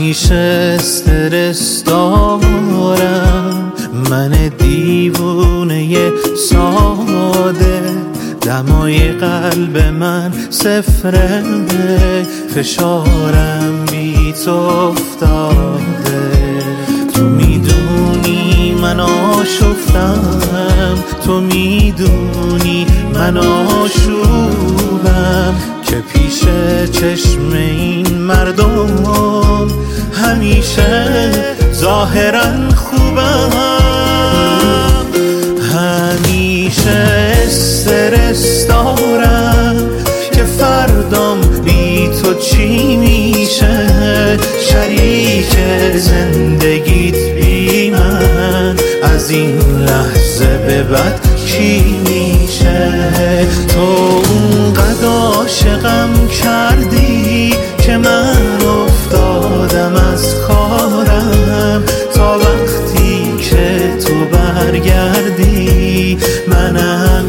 همیشه استرس دارم، من دیوونه ساده، دمای قلب من صفره، فشارم بی تو افتاده. تو میدونی من آشفتم، تو میدونی من آشوبم، که پیش چشم این مردم همیشه ظاهرا خوبم. همیشه استرس دارم که فردام بی تو چی میشه، شریک زندگیت بی من از این لحظه به بعد کی میشه؟ تو اونقدر عاشقم کردی که من افتادم از کارم، تا وقتی که تو برگردی منم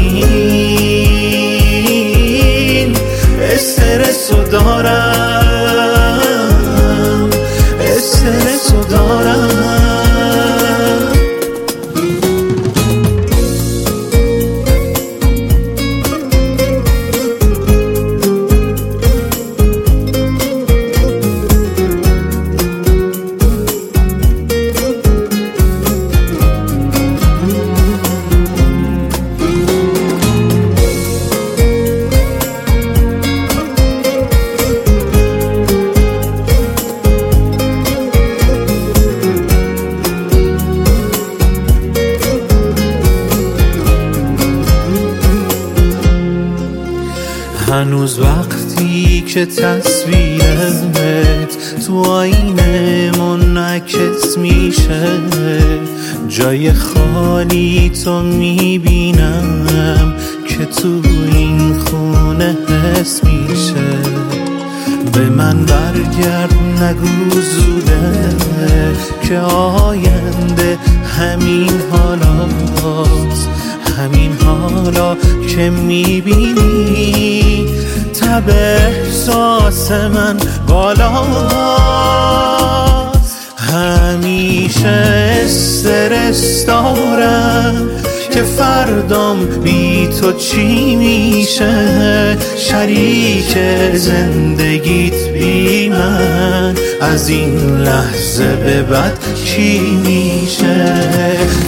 این استرسو دارم، استرسو دارم. هنوز وقتی که تصویرت تو آینه منعکس میشه، جای خالی تو میبینم که تو این خونه حس میشه. به من برگرد نگو زوده که آینده همین حالاست، همین حالا که میبینی تب احساس من بالاست. همیشه استرس دارم که فردام بی تو چی میشه، شریک زندگیت بی من از این لحظه به بعد کی میشه؟